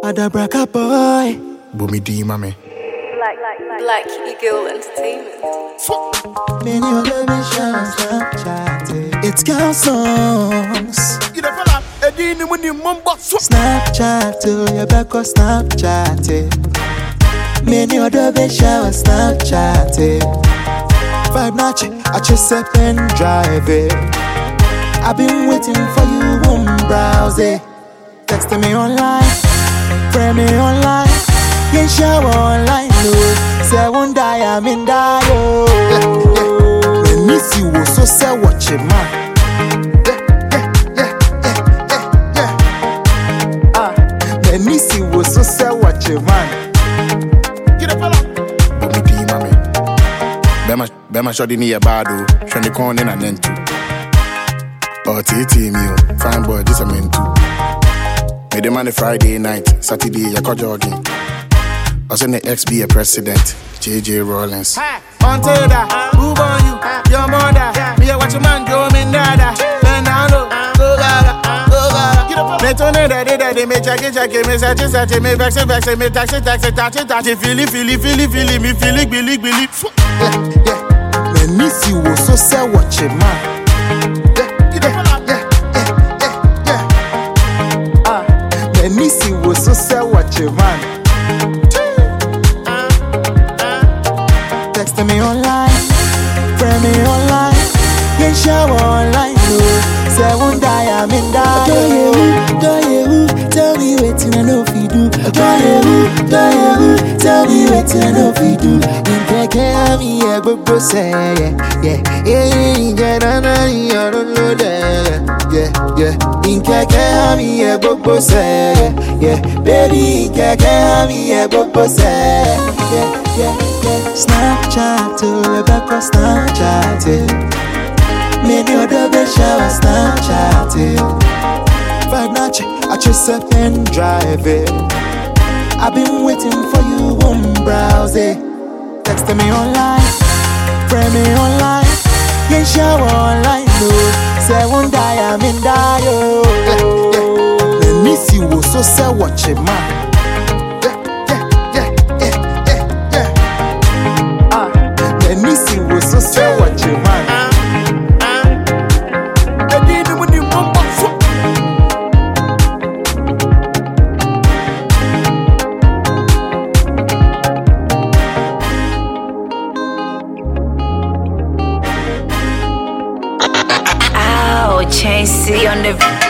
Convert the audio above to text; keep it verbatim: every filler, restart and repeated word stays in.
Adabraka boy. Bumi D, mommy. Black, Black Eagle Entertainment. Many other missions Snapchat. It's girl songs. Snapchat to your back or Snapchat. Many other missions Snapchat. Vibe notch, I just a pen drive it. I've been waiting for you, won't browse it. Texting me online, friend me online. You shower online, no. Say one die, I'm in die, oh. Me miss you, so say watch it, man. Ah, me miss you, so say watch it, man. Get up, fella. Bumi D, mommy. Bema, Bema, shawty ni a bado. Shawty corn in an end too. Oh, T T me, oh. Fine boy, this I'm into. Made the money Friday night, Saturday, I call jogging. I send the X be a president, J J Rollins. Hi, Montana, who born you? Your mother. Me a watch a man go me nada. Turn down low, go gaga, go gaga. Me turn it, that that they me jacket, jacket, me sache, sache, me vex, vex, me taxi, taxi, taxi, taxi, feely, feely, feely, feely, me feely, billy, billy. Yeah, yeah. Me miss you, so say watch it, man. Nisi was so say what you man. Text me online, friend me online. You shower online, no. Say one die, I'm in die. Do you, do you, tell me what you know if you do. Do you, do you, tell me what you know if you do. In keke me a go say yeah, yeah, yeah, yeah, na na, you don't know that. Yeah, yeah, in keke me a go say yeah, baby, in keke me a go say yeah, yeah, yeah. Snapchat to back or Snapchat. Many other bitch shower Snapchat. Vibe notch, I just a pen drive it. I've been waiting for you, won't browse it. Texting me online, friend me online. You shower online, no. Say one die, I'm in die, oh. Yeah, yeah. Me miss you, so say watch it, man. Yeah, yeah, yeah, yeah, yeah, yeah. Ah, me miss you, so say watch it, man. Chasey on the